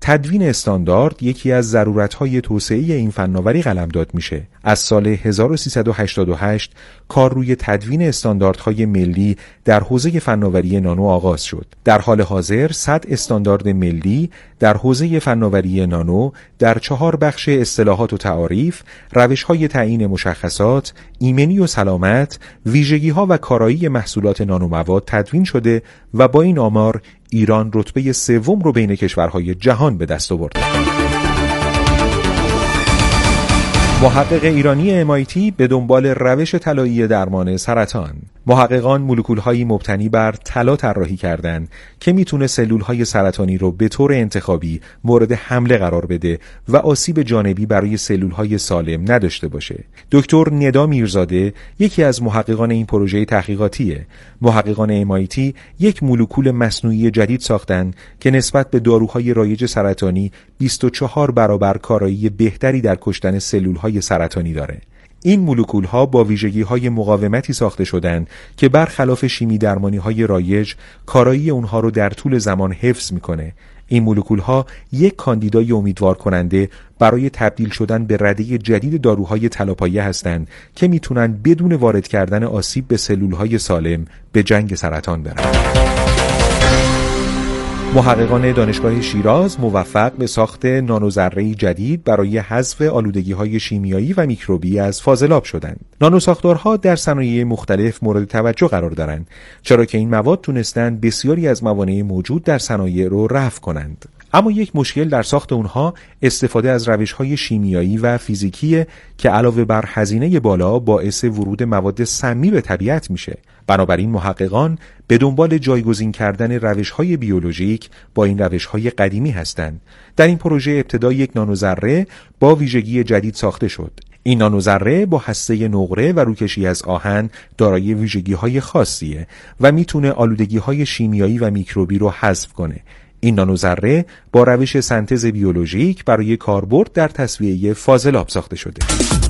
تدوین استاندارد یکی از ضرورت‌های توسعه این فناوری قلمداد میشه. از سال 1388 کار روی تدوین استانداردهای ملی در حوزه فناوری نانو آغاز شد. در حال حاضر 100 استاندارد ملی در حوزه فناوری نانو در 4 بخش اصطلاحات و تعاریف، روش‌های تعیین مشخصات، ایمنی و سلامت، ویژگی‌ها و کارایی محصولات نانومواد تدوین شده و با این آمار ایران رتبه 3 رو بین کشورهای جهان به دست آورد. محقق ایرانی MIT به دنبال روش طلایی درمان سرطان. محققان مولکول‌هایی مبتنی بر طلا طراحی کردند که میتونه سلول‌های سرطانی رو به طور انتخابی مورد حمله قرار بده و آسیب جانبی برای سلول‌های سالم نداشته باشه. دکتر ندا میرزاده یکی از محققان این پروژه تحقیقاتیه. محققان MIT یک مولکول مصنوعی جدید ساختن که نسبت به داروهای رایج سرطانی 24 برابر کارایی بهتری در کشتن سلول‌های سرطانی داره. این مولکول‌ها با ویژگی‌های مقاومتی ساخته شدند که برخلاف شیمی درمانی‌های رایج کارایی اونها رو در طول زمان حفظ می‌کنه. این مولکول‌ها یک کاندیدای امیدوار کننده برای تبدیل شدن به رده جدید داروهای طلاپایه هستند که میتونن بدون وارد کردن آسیب به سلول‌های سالم به جنگ سرطان برن. محققان دانشگاه شیراز موفق به ساخت نانوذره‌ای جدید برای حذف آلودگی‌های شیمیایی و میکروبی از فاضلاب شدند. نانوساختارها در صنایع مختلف مورد توجه قرار دارند، چرا که این مواد تونستند بسیاری از موانع موجود در صنایع رو رفع کنند. اما یک مشکل در ساخت اونها استفاده از روش‌های شیمیایی و فیزیکیه که علاوه بر هزینه بالا باعث ورود مواد سمی به طبیعت میشه. بنابراین محققان به دنبال جایگزین کردن روش‌های بیولوژیک با این روش‌های قدیمی هستند. در این پروژه ابتدا یک نانوذره با ویژگی جدید ساخته شد. این نانوذره با هسته نقره و روکشی از آهن دارای ویژگی‌های خاصیه و میتونه آلودگی‌های شیمیایی و میکروبی رو حذف کنه. این نانوذره با روش سنتز بیولوژیک برای کاربرد در تصفیه فاضلاب ساخته شده.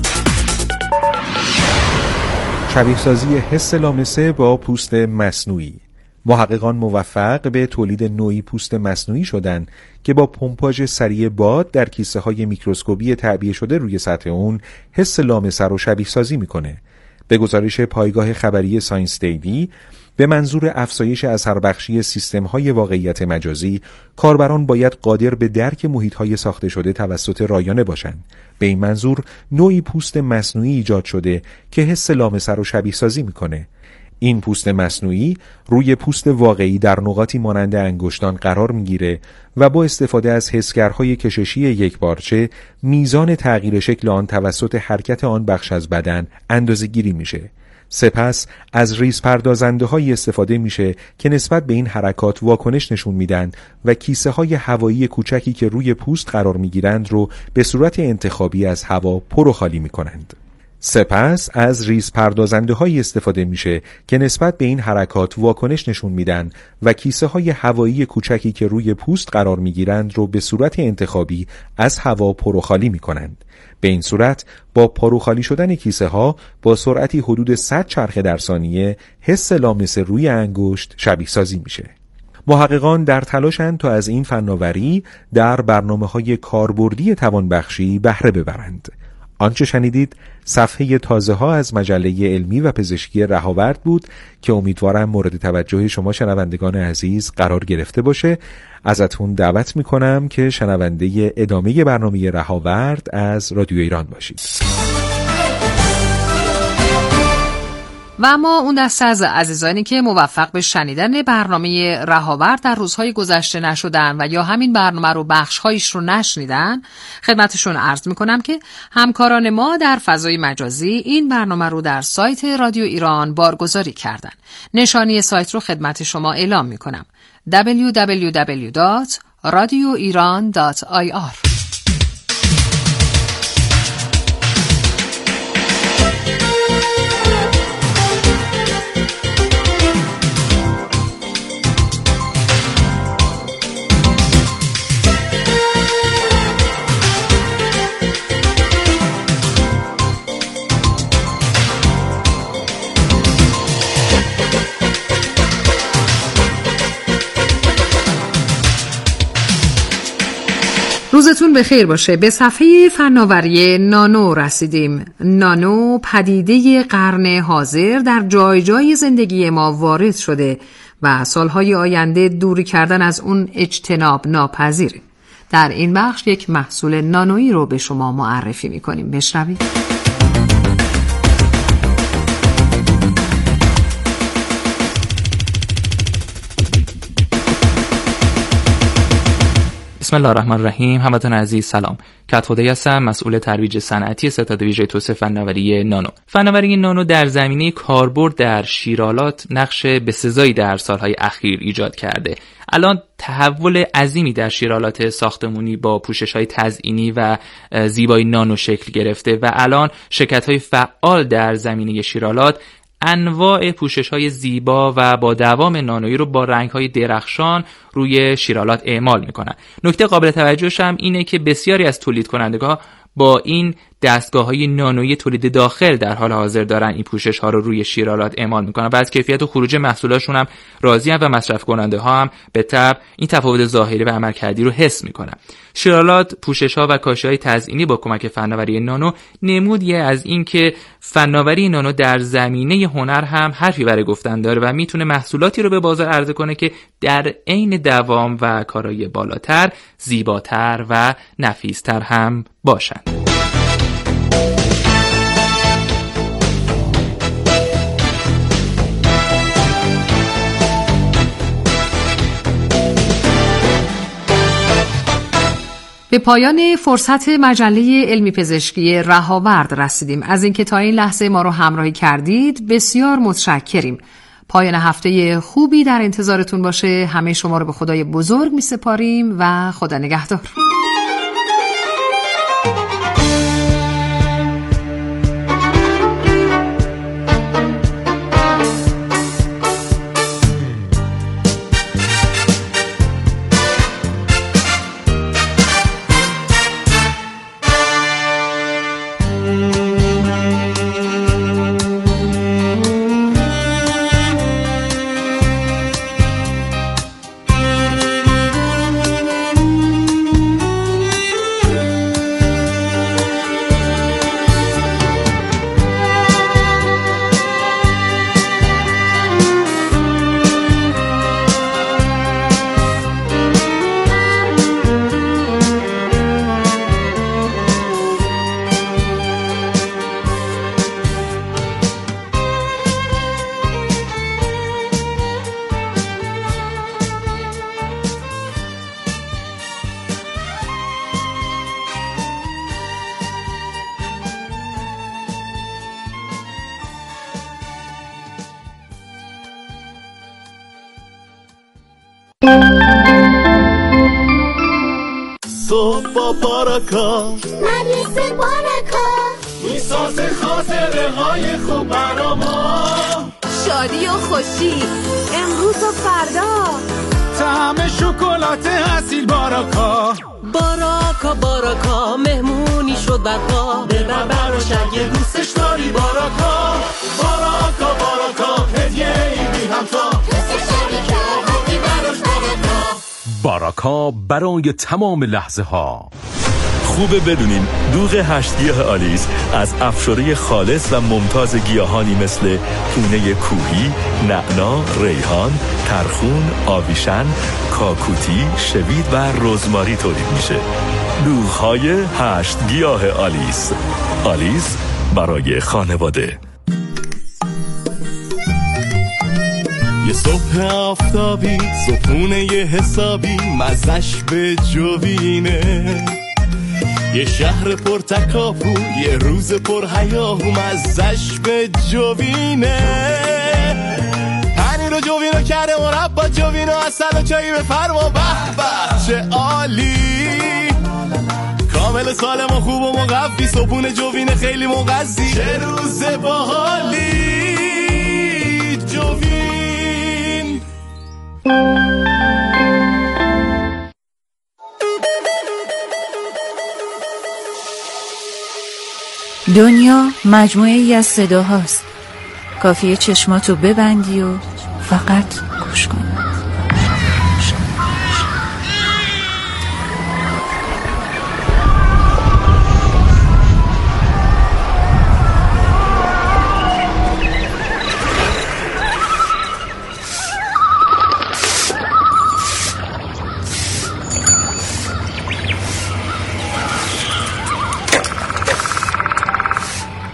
شبیه‌سازی حس لامسه با پوست مصنوعی. محققان موفق به تولید نوعی پوست مصنوعی شدند که با پمپاژ سریع باد در کیسه‌های میکروسکوپی تعبیه شده روی سطح اون حس لامسه رو شبیه‌سازی میکنه. به گزارش پایگاه خبری ساینس دیلی، به منظور افزایش اثربخشی سیستم‌های واقعیت مجازی، کاربران باید قادر به درک محیط‌های ساخته شده توسط رایانه باشند. به این منظور نوعی پوست مصنوعی ایجاد شده که حس لامسه رو شبیه‌سازی می‌کنه. این پوست مصنوعی روی پوست واقعی در نقاطی مانند انگشتان قرار می‌گیره و با استفاده از حسگرهای کششی یکپارچه میزان تغییر شکل آن توسط حرکت آن بخش از بدن اندازه‌گیری میشه. سپس از ریز پردازنده‌هایی استفاده میشه که نسبت به این حرکات واکنش نشون میدن و کیسه های هوایی کوچکی که روی پوست قرار میگیرند رو به صورت انتخابی از هوا پر و خالی میکنند. سپس از ریز پردازنده‌هایی استفاده میشه که نسبت به این حرکات واکنش نشون میدن و کیسه های هوایی کوچکی که روی پوست قرار میگیرند رو به صورت انتخابی از هوا پر و خالی میکنند. به این صورت با پروخالی شدن کیسه ها با سرعتی حدود 100 چرخه در ثانیه حس لامسه روی انگشت شبیه سازی میشه. محققان در تلاشند تا از این فناوری در برنامه‌های کاربردی توانبخشی بهره ببرند. آنچه شنیدید صفحه تازه ها از مجله علمی و پزشکی رهاورد بود که امیدوارم مورد توجه شما شنوندگان عزیز قرار گرفته باشه. ازتون دعوت میکنم که شنونده ادامه برنامه رهاورد از رادیو ایران باشید. و اما اون دسته از عزیزانی که موفق به شنیدن برنامه رهاورد در روزهای گذشته نشدن و یا همین برنامه رو بخش‌هایش رو نشنیدن، خدمتشون عرض میکنم که همکاران ما در فضای مجازی این برنامه رو در سایت رادیو ایران بارگذاری کردن. نشانی سایت رو خدمت شما اعلام میکنم: www.radioiran.ir. روزتون بخیر باشه. به صفحه فناوری نانو رسیدیم. نانو پدیده قرن حاضر در جای جای زندگی ما وارد شده و سالهای آینده دوری کردن از اون اجتناب ناپذیره. در این بخش یک محصول نانویی رو به شما معرفی میکنیم. بشنوید. بسم الله الرحمن الرحیم. هموطن عزیز سلام. کدخدایی هستم، مسئول ترویج صنعتی ستاد ویژه توسعه فناوری نانو. فناوری نانو در زمینه کاربرد در شیرالات نقش بسزایی در سالهای اخیر ایجاد کرده. الان تحول عظیمی در شیرالات ساختمانی با پوشش‌های تزئینی و زیبایی نانو شکل گرفته و الان شرکت‌های فعال در زمینه شیرالات انواع پوشش‌های زیبا و با دوام نانویی رو با رنگ‌های درخشان روی شیرالات اعمال می‌کنن. نکته قابل توجهش هم اینه که بسیاری از تولید کنندگان با این دستگاه‌های نانویی تولید داخل در حال حاضر دارن این پوشش‌ها رو روی شیرالات اعمال می‌کنن و از کیفیت و خروج محصولاتشون هم راضی‌ان و مصرف کننده‌ها هم به طبع این تفاوت ظاهری و عملکردی رو حس می‌کنن. شیرالات، پوشش‌ها و کاشی‌های تزئینی با کمک فناوری نانو نمودیه از این که فناوری نانو در زمینه هنر هم حرفی برای گفتن داره و میتونه محصولاتی رو به بازار عرضه کنه که در عین دوام و کارایی بالاتر، زیباتر و نفیستر هم باشن. به پایان فرصت مجله علمی پزشکی رهاورد رسیدیم. از اینکه تا این لحظه ما رو همراهی کردید بسیار متشکریم. پایان هفته خوبی در انتظارتون باشه. همه شما رو به خدای بزرگ می سپاریم و خدا نگهدار. صبح با بارکا مدرسه بارکا میسازه خاطره های خوب برا ما، شادی و خوشی امروز و فردا، طعم شکلات اصیل بارکا. باراکا باراکا مهمونی شد برپا، ببر براش اگه دوستش داری باراکا. باراکا باراکا هدیه ای بی همتا، دوستش داری که آقایی براش باراکا. باراکا برای تمام لحظه ها. خوبه بدونین دوغ 8 گیاه آلیس از افشاره خالص و ممتاز گیاهانی مثل پونه کوهی، نعنا، ریحان، ترخون، آویشن، کاکوتی، شوید و رزماری تولید میشه. دوغ‌های 8 گیاه آلیس. آلیس برای خانواده. یه صبح آفتابی، صبحونه یه حسابی، مزش به جوینه. یه شهر پر تکاپو، یه روز پر هیاهو، مزش به جوینه. پنیر و جوینو کرده مربا، جوینو اصل و چایی به فرما، به به چه عالی. کامل سالم و خوب و مقوی، صبحونه جوینه خیلی مغذی، چه روز باحالی جوین. دنیا مجموعه ای از صداهاست. کافیه چشماتو ببندی و فقط گوش کن.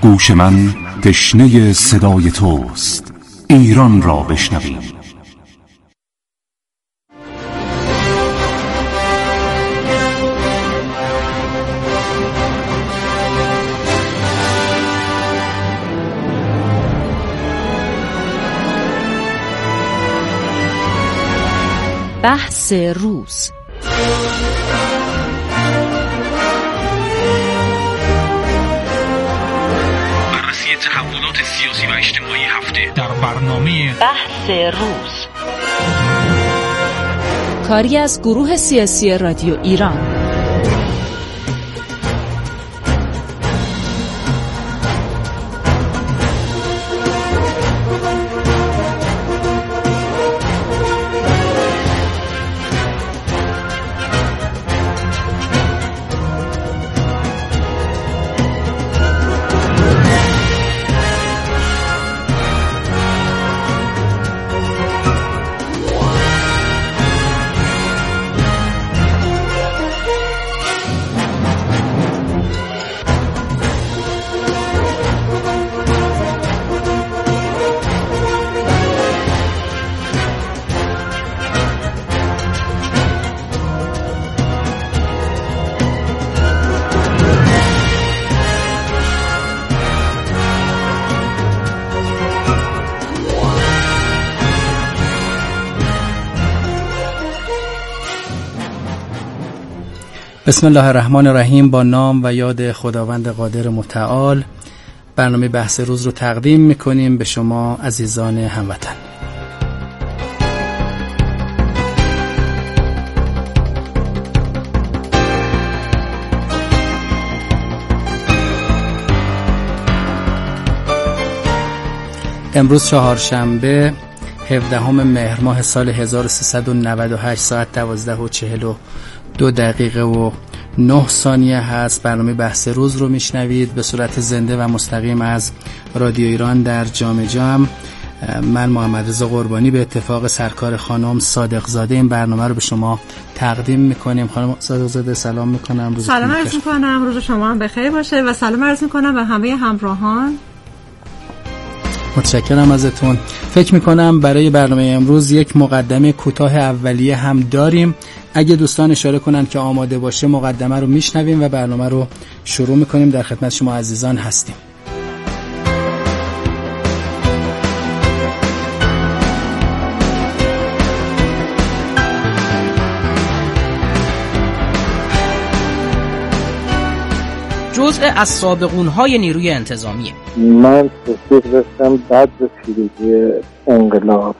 گوش من تشنه صدای توست، ایران را بشنویم. بحث روز. بررسی تحولات سیاسی و اجتماعی هفته در برنامه بحث روز، کاری از گروه سیاسی رادیو ایران. بسم الله الرحمن الرحیم. با نام و یاد خداوند قادر متعال برنامه بحث روز رو تقدیم میکنیم به شما عزیزان هموطن. امروز چهارشنبه 17 مهر ماه سال 1398 ساعت 12:42 هست. برنامه بحث روز رو میشنوید به صورت زنده و مستقیم از رادیو ایران در جام جم. من محمد رضا قربانی به اتفاق سرکار خانم صادق زاده این برنامه رو به شما تقدیم میکنیم. خانم صادق زاده سلام میکنم. سلام عرض میکنم، روز شما هم بخیر باشه و سلام عرض میکنم به همه همراهان. متشکرم ازتون. فکر میکنم برای برنامه امروز یک مقدمه کوتاه اولیه هم داریم. اگه دوستان اشاره کنن که آماده باشه مقدمه رو میشنویم و برنامه رو شروع میکنیم. در خدمت شما عزیزان هستیم. جزء از سابقونهای نیروی انتظامیه. من توفیق داشتم بعد از پیروزی انقلاب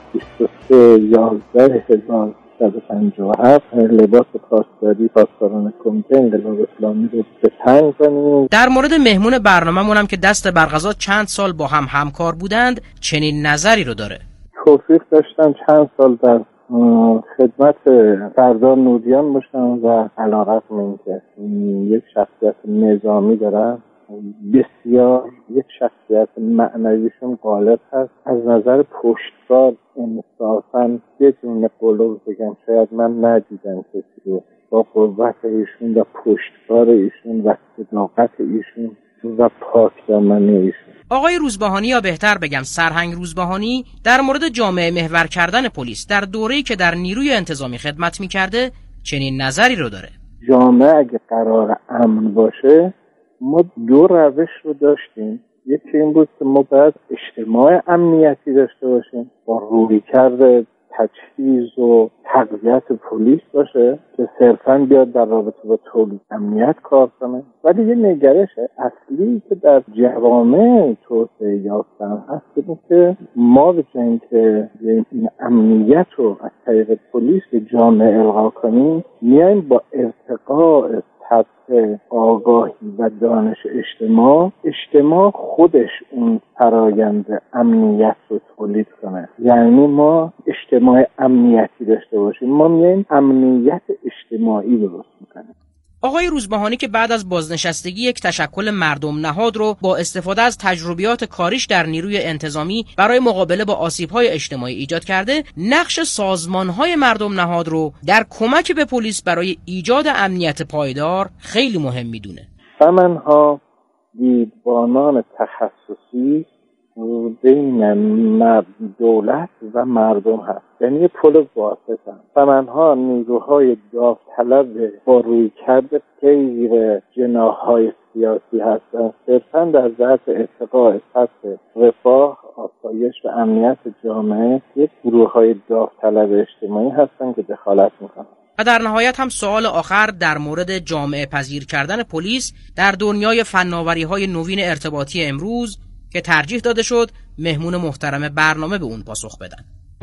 23/11/1357 لباس پاسداران کمیته انقلاب اسلامی رو به تن کنیم. در مورد مهمون برنامه‌مون هم که دست برغذا چند سال با هم همکار بودند چنین نظری رو داره. توفیق داشتم چند سال در خدمت سردار نوریان باشم و علیرغم اینکه یک شخصیت نظامی دارم، بسیار یک شخصیت معنویشون غالب هست. از نظر پشتکار انصافاً بدون قلوب بگم شاید من ندیدم کسی رو با قوت ایشون و پشتکار ایشون و صداقت ایشون و پاکدامنی ایشون. آقای روزبهانی، یا بهتر بگم سرهنگ روزبهانی، در مورد جامعه محور کردن پلیس در دوره‌ای که در نیروی انتظامی خدمت می‌کرده چنین نظری رو داره. جامعه اگه قرار امن باشه ما دو روش رو داشتیم. یکی این بود که ما باید اجتماع امنیتی داشته باشیم با رویکرد تجهیز و تقویت پلیس باشه که صرفاً بیاد در رابطه با تولید امنیت کار کنه. ولی یه نگرش اصلی که در جوامع توسعه یافتن هست اینه که ما به جای اینکه این امنیت رو از طریق پلیس به جامعه القا کنیم میایم با ارتقاء سطح آگاهی و دانش اجتماع خودش اون فرایند امنیت رو تولید کنه. یعنی ما اجتماع امنیتی داشته باشیم، ما میایم امنیت اجتماعی درست میکنیم. آقای روزبهانی که بعد از بازنشستگی یک تشکل مردم نهاد رو با استفاده از تجربیات کاریش در نیروی انتظامی برای مقابله با آسیب‌های اجتماعی ایجاد کرده، نقش سازمان‌های مردم نهاد رو در کمک به پلیس برای ایجاد امنیت پایدار خیلی مهم میدونه. سمن‌ها دیدبانان تخصصی بین دولت و مردم هست، یعنی یه پل واسط هست. سمنها نیروهای داوطلب با رویکرد غیر جناح‌های سیاسی هستند، صرفاً در ظرف ارتقاء سطح رفاه، آسایش و امنیت جامعه یک گروه‌های داوطلب اجتماعی هستند که دخالت می‌کنند. و در نهایت هم سوال آخر در مورد جامعه پذیر کردن پلیس در دنیای فناوری‌های نوین ارتباطی امروز که ترجیح داده شد مهمون محترم برنامه به اون پاسخ بدن.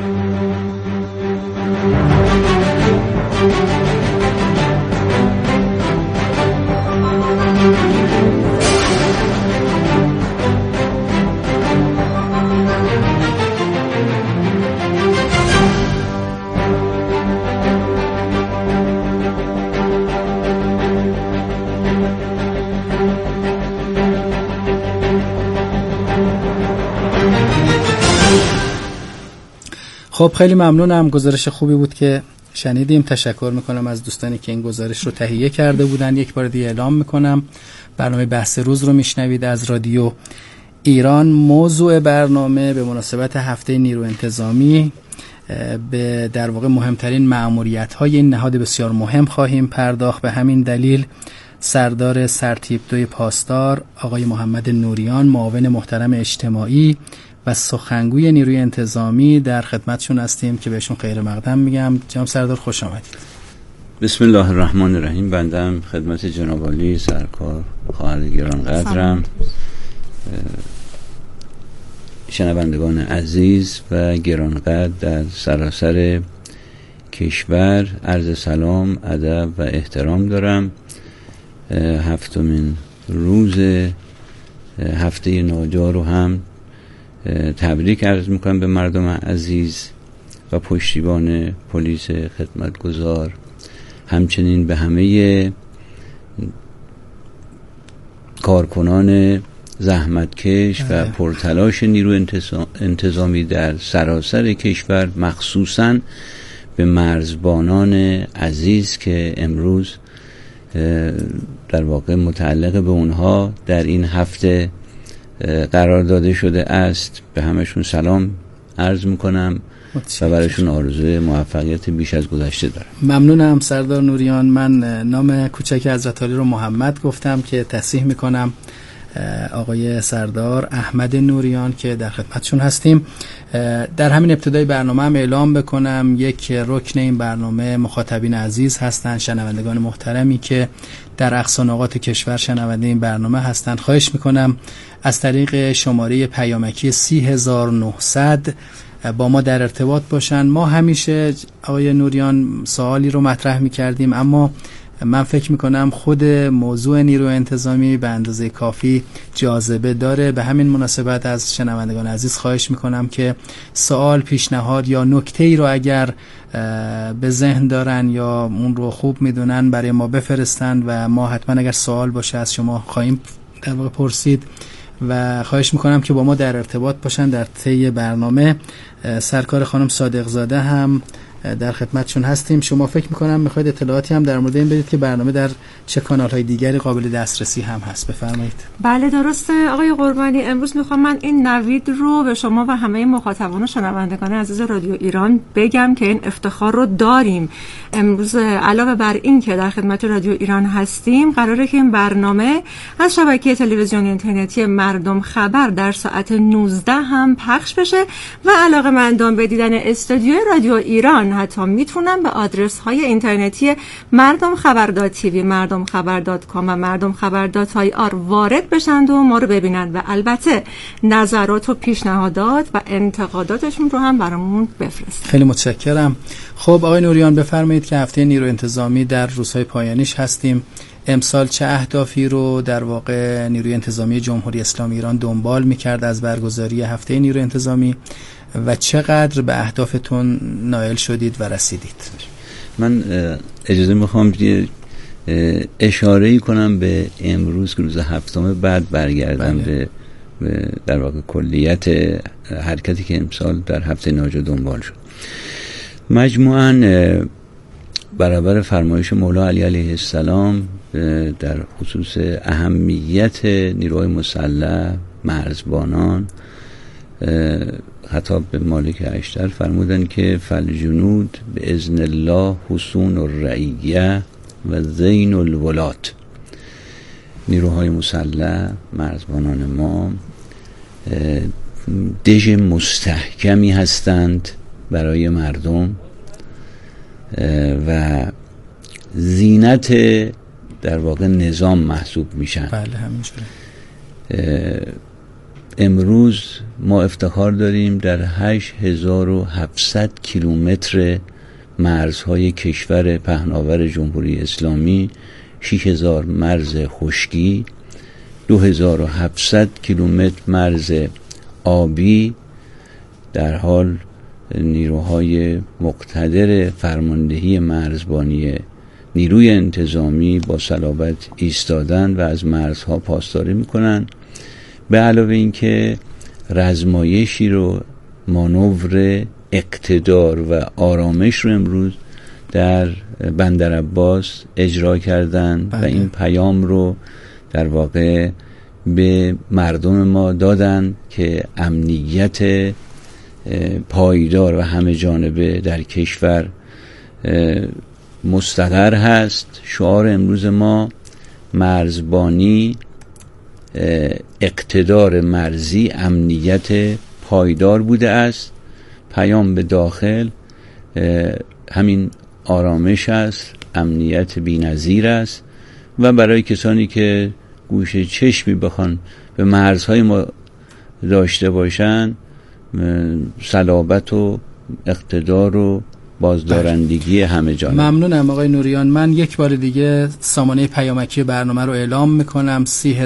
خب خیلی ممنونم، گزارش خوبی بود که شنیدیم. تشکر میکنم از دوستانی که این گزارش رو تهیه کرده بودن. یک بار دیگه اعلام میکنم برنامه بحث روز رو میشنوید از رادیو ایران. موضوع برنامه به مناسبت هفته نیرو انتظامی به در واقع مهمترین مأموریت‌های این نهاد بسیار مهم خواهیم پرداخت. به همین دلیل سردار سرتیپ پاسدار آقای محمد نوریان، معاون محترم اجتماعی و سخنگوی نیروی انتظامی در خدمتشون هستیم که بهشون خیر مقدم میگم. جناب سردار خوش آمدید. بسم الله الرحمن الرحیم. بنده خدمت جناب عالی سرکار خواهر گرانقدرم، شنوندگان عزیز و گرانقدر در سراسر کشور عرض سلام، ادب و احترام دارم. هفتمین روز هفته ناجار رو هم تبریک عرض میکنم به مردم عزیز و پشتیبان پلیس خدمتگزار، همچنین به همه کارکنان زحمتکش و پرتلاش نیرو انتظامی در سراسر کشور، مخصوصاً به مرزبانان عزیز که امروز در واقع متعلق به اونها در این هفته قرار داده شده است. به همشون سلام عرض میکنم و برایشون آرزوی موفقیت بیش از گذشته دارم. ممنونم سردار نوریان. من نام کوچک حضرت عالی رو محمد گفتم که تصحیح میکنم آقای سردار احمد نوریان که در خدمتشون هستیم. در همین ابتدای برنامه هم اعلام بکنم یک رکن این برنامه مخاطبین عزیز هستند، شنوندگان محترمی که در اقصا نقاط کشور شنونده این برنامه هستند. خواهش میکنم از طریق شماره پیامکی 30900 با ما در ارتباط باشن. ما همیشه آقای نوریان سوالی رو مطرح میکردیم، اما من فکر میکنم خود موضوع نیرو انتظامی به اندازه کافی جاذبه داره. به همین مناسبت از شنوندگان عزیز خواهش میکنم که سوال، پیشنهاد یا نکته‌ای رو اگر به ذهن دارن یا اون رو خوب میدونن برای ما بفرستن و ما حتما اگر سوال باشه از شما خواهیم در واقع پرسید و خواهش میکنم که با ما در ارتباط باشن در طی برنامه. سرکار خانم صادق زاده هم در خدمتشون هستیم. شما فکر میکنم میخواید اطلاعاتی هم در مورد این بدید که برنامه در چه کانال‌های دیگری قابل دسترسی هم هست. بفرمایید. بله درسته آقای قربانی. امروز میخوام من این نوید رو به شما و همه مخاطبان و شنوندگان عزیز رادیو ایران بگم که این افتخار رو داریم. امروز علاوه بر این که در خدمت رادیو ایران هستیم، قراره که این برنامه از شبکه تلویزیون اینترنتی مردم خبر در ساعت 19 هم پخش بشه و علاقه‌مندان به دیدن استودیو رادیو ایران حتی میتونن به آدرس های اینترنتی مردم خبر.tv، مردم خبر.com و مردم خبر.ir وارد بشند و ما رو ببینند و البته نظرات و پیشنهادات و انتقاداتشون رو هم برامون بفرستن. خیلی متشکرم. خب آقای نوریان بفرمایید که هفته نیرو انتظامی در روزهای پایانیش هستیم. امسال چه اهدافی رو در واقع نیروی انتظامی جمهوری اسلامی ایران دنبال می‌کرد از برگزاری هفته نیرو انتظامی و چقدر به اهدافتون نائل شدید و رسیدید؟ من اجازه میخوام اشاره‌ای کنم به امروز که روز هفتم، بعد برگردم به در واقع کلیت حرکتی که امسال در هفته ناجا دنبال شد. مجموعاً برابر فرمایش مولا علی علیه السلام در خصوص اهمیت نیروهای مسلح، مرزبانان، خطاب به مالک اشتر فرمودن که فالجنود به اذن الله حصون الرعیه و زین الولات. نیروهای مسلح، مرزبانان ما دژ مستحکمی هستند برای مردم و زینت در واقع نظام محسوب میشن. بله همینجوره. امروز ما افتخار داریم در 8700 کیلومتر مرزهای کشور پهناور جمهوری اسلامی، 6000 مرز خشکی، 2700 کیلومتر مرز آبی در حال نیروهای مقتدر فرماندهی مرزبانی نیروی انتظامی با صلابت ایستادن و از مرزها پاسداری میکنن. به علاوه اینکه رزمایشی رو، مانور اقتدار و آرامش رو امروز در بندر عباس اجرا کردن و این پیام رو در واقع به مردم ما دادن که امنیت پایدار و همه جانبه در کشور مستقر هست. شعار امروز ما مرزبانی، اقتدار مرزی، امنیت پایدار بوده است. پیام به داخل همین آرامش است، امنیت بی‌نظیر است و برای کسانی که گوشه چشمی بخوان به مرزهای ما داشته باشن، صلابت و اقتدار و بازدارندگی همه جانب. ممنونم آقای نوریان. من یک بار دیگه سامانه پیامکی برنامه رو اعلام میکنم،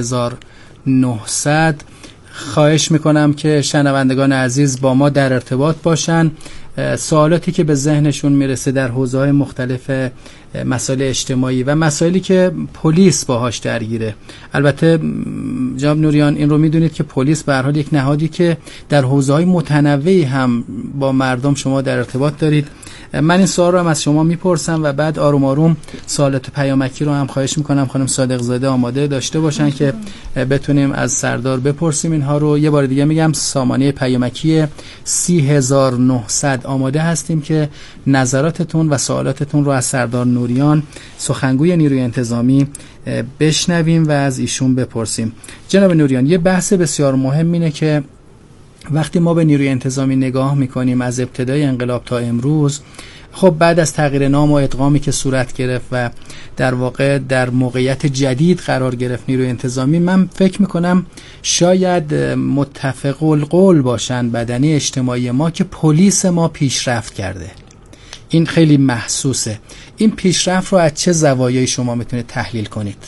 3900. خواهش میکنم که شنوندگان عزیز با ما در ارتباط باشن. سوالاتی که به ذهنشون میرسه در حوزه‌های مختلف مسائل اجتماعی و مسائلی که پلیس باهاش درگیره. البته جناب نوریان این رو میدونید که پلیس به هر حال یک نهادی که در حوزه‌های متنوعی هم با مردم شما در ارتباط دارید. من این سوال رو هم از شما میپرسم و بعد آروم آروم سوالات پیامکی رو هم خواهش میکنم خانم صادق زاده آماده داشته باشن که بتونیم از سردار بپرسیم اینها رو. یه بار دیگه میگم سامانه پیامکی 3900 آماده هستیم که نظراتتون و سوالاتتون رو از سردار نوریان سخنگوی نیروی انتظامی بشنویم و از ایشون بپرسیم. جناب نوریان، یه بحث بسیار مهم اینه که وقتی ما به نیروی انتظامی نگاه میکنیم از ابتدای انقلاب تا امروز، خب بعد از تغییر نام و ادغامی که صورت گرفت و در واقع در موقعیت جدید قرار گرفت نیروی انتظامی، من فکر میکنم شاید متفق القول باشن بدنی اجتماعی ما که پلیس ما پیشرفت کرده. این خیلی محسوسه. این پیشرفت رو از چه زوایایی شما میتونید تحلیل کنید؟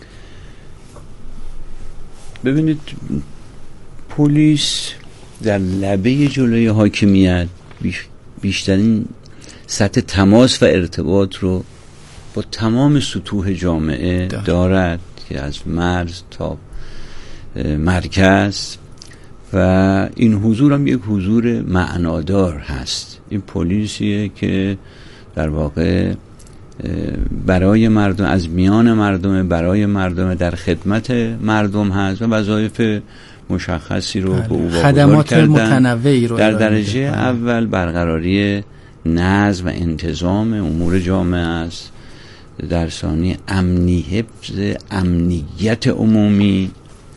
ببینید، پلیس در لبه جلوی حاکمیت بیشترین سطح تماس و ارتباط رو با تمام سطوح جامعه دارد که از مرز تا مرکز و این حضور هم یک حضور معنادار هست. این پلیسیه که در واقع برای مردم، از میان مردم، برای مردم، در خدمت مردم هست و وظایف مشخصی رو به او واگذار کردن. متنوعی رو در درجه اول برقراری نظم و انتظام امور جامعه است، در ثانی حفظ امنیت عمومی،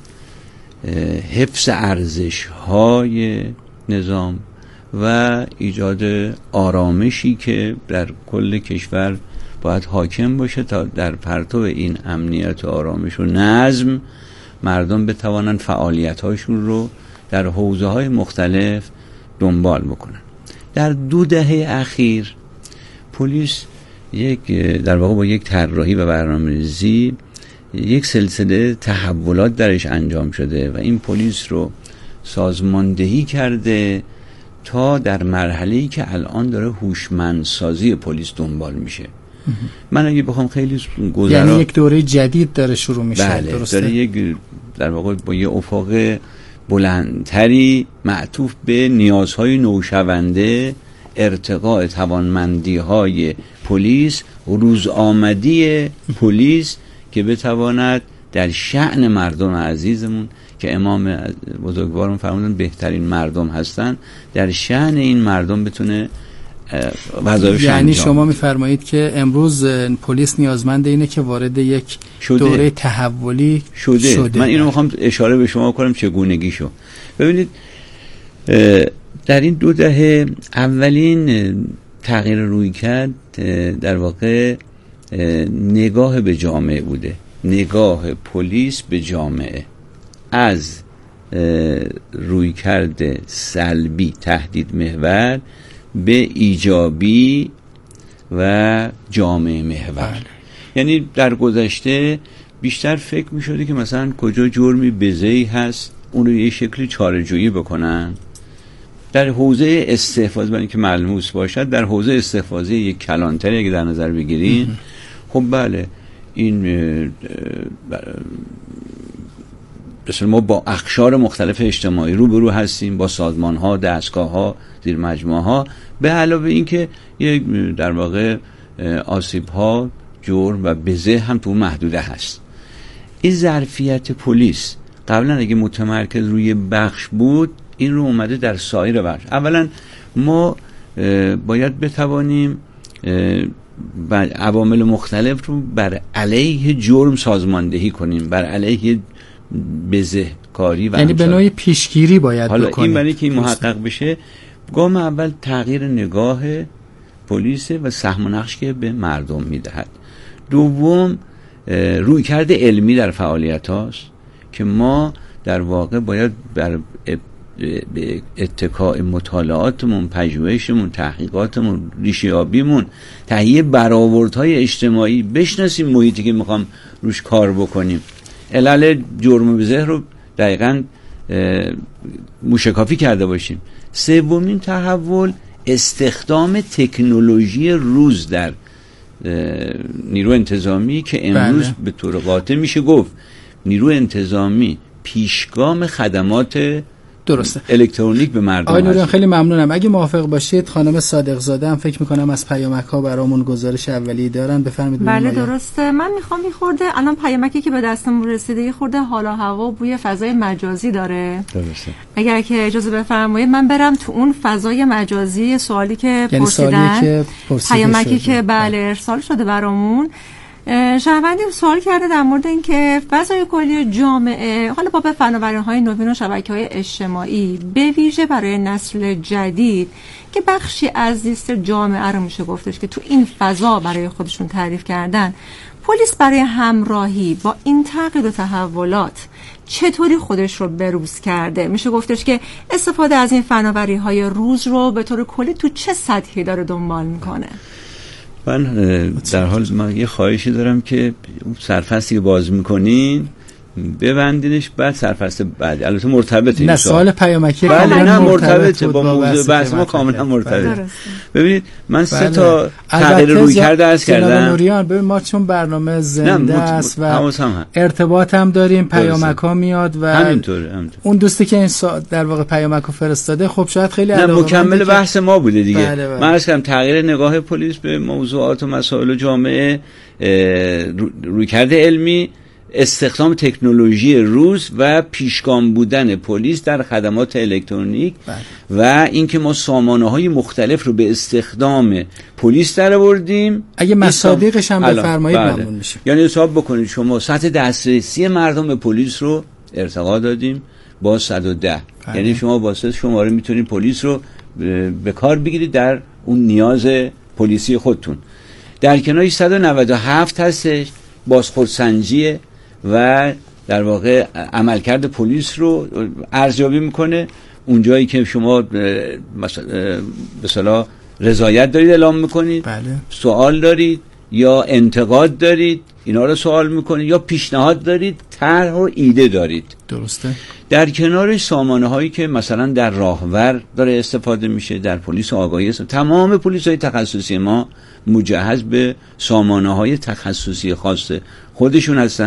حفظ ارزش‌های نظام و ایجاد آرامشی که در کل کشور باید حاکم باشه تا در پرتو این امنیت و آرامش و نظم مردم بتوانند فعالیت‌هاشون رو در حوزه‌های مختلف دنبال بکنن. در 2 دهه اخیر پلیس در واقع با یک طراحی و برنامه‌ریزی یک سلسله تحولات درش انجام شده و این پلیس رو سازماندهی کرده تا در مرحله‌ای که الان داره هوشمندسازی پلیس دنبال میشه. من اگه بخوام خیلی گذرا، یعنی یک دوره جدید داره شروع میشه. بله، درسته؟ داره یک در واقع با یه افق بلندتری معطوف به نیازهای نوشونده، ارتقاء توانمندی‌های پلیس، روز آمدی پلیس که بتواند در شأن مردم عزیزمون که امام بزرگوارمون فرمودن بهترین مردم هستن، در شأن این مردم بتونه وظایفش یعنی انجام. شما میفرمایید که امروز پلیس نیازمند اینه که وارد یک دوره تحولی شده. من اینو میخوام اشاره به شما کنم چگونگیشو. ببینید در این 2 دهه اولین تغییر روی کرد در واقع نگاه به جامعه بوده، نگاه پلیس به جامعه، از روی کرد سلبی تهدید محور به ایجابی و جامعه محور. یعنی در گذشته بیشتر فکر می شده که مثلا کجا جرمی بزهی هست اون رو یه شکلی چاره‌جویی بکنن. در حوزه استحفاظ برای اینکه ملموس باشد، در حوزه استحفاظی یک کلانتری اگه در نظر بگیرین، خب بله این مثلا ما با اقشار مختلف اجتماعی روبرو هستیم، با سازمان ها، دستگاه ها، زیر مجموعه ها، به علاوه اینکه یک در واقع آسیب ها، جرم و بزه هم تو محدوده هست. این ظرفیت پلیس قبلا اگه متمرکز روی بخش بود، این رو اومده در سایر بخش. اولا ما باید بتوانیم عوامل مختلف رو بر علیه جرم سازماندهی کنیم، بر علیه بزهکاری و یعنی به نوعی پیشگیری باید حالا بکنیم. این برای که این محقق بشه، گام اول تغییر نگاه پلیس و سهم و نقش که به مردم میدهد. دوم رویکرد علمی در فعالیت هاست که ما در واقع باید بر به اتکاء مطالعاتمون، پژوهشمون، تحقیقاتمون، ریشه‌یابیمون، تهیه برآوردهای اجتماعی بشناسیم محیطی که میخوام روش کار بکنیم. علل جرم بزه رو دقیقاً موشکافی کرده باشیم. سومین تحول استخدام تکنولوژی روز در نیرو انتظامی که امروز به طور قاطع میشه گفت نیرو انتظامی پیشگام خدمات درسته الکترونیک به مردم. آقای نوریان خیلی ممنونم. اگه موافق باشید خانم صادق زاده هم فکر میکنم از پیامک ها برامون گزارش اولیه دارن، بفرمایید. بله درسته. من میخوام میخورده الان پیامکی که به دستمون رسیده یه خورده حال و هوا بوی فضای مجازی داره. درسته. اگر که اجازه بفرمایید من برم تو اون فضای مجازی، سوالی که پرسیدن، پیامکی که بله ارسال شده برامون. شنونده سوال کرده در مورد اینکه فضای کلی جامعه حالا با فناوری‌های نوین و شبکه‌های اجتماعی به ویژه برای نسل جدید که بخشی از زیست جامعه رو میشه گفتش که تو این فضا برای خودشون تعریف کردن، پلیس برای همراهی با این تغییر و تحولات چطوری خودش رو بروز کرده؟ میشه گفتش که استفاده از این فناوری‌های روز رو به طور کلی تو چه سطحی داره دنبال میکنه؟ من در حال من یه خواهشی دارم که سرفصلی که باز میکنین ببندینش، بعد سرفصل بعدی البته مرتبطه. نه سوال پیامکی بله نه مرتبطه با موضوع بحث ما کاملا مرتبطه. ببینید من 3 تا تغییر روی کرده از کردم. نوریان ببین ما چون برنامه زنده است و ارتباط هم داریم، پیامک ها میاد و همینطوره. اون دوستی که این در واقع پیامک رو فرستاده خب شاید خیلی علاقه‌مند مکمل بحث ما بوده دیگه. بله. من عرض کردم تغییر نگاه پلیس به موضوعات و مسائل جامعه، رویکرد علمی، استخدام تکنولوژی روز و پیشگام بودن پلیس در خدمات الکترونیک و اینکه ما سامانه‌های مختلف رو به استخدام پلیس درآوردیم. اگه مصادیقش هم بفرمایید ممنون میشیم. یعنی حساب بکنید شما سطح دسترسی مردم به پلیس رو ارتقا دادیم با 110. یعنی شما با 3 شماره میتونید پلیس رو به کار بگیرید در اون نیاز پلیسی خودتون. در کنارش 197 هستش بازخوردسنجی و در واقع عملکرد پلیس رو ارزیابی میکنه. اونجایی که شما مثلا رضایت دارید اعلام میکنید، سوال دارید یا انتقاد دارید، اینا رو سوال میکنید، یا پیشنهاد دارید، طرح و ایده دارید. درسته. در کنارش سامانه هایی که مثلا در راهور داره استفاده میشه، در پلیس آگاهی تمام پلیس های تخصصی ما مجهز به سامانه های تخصصی خاص خودشون هستن.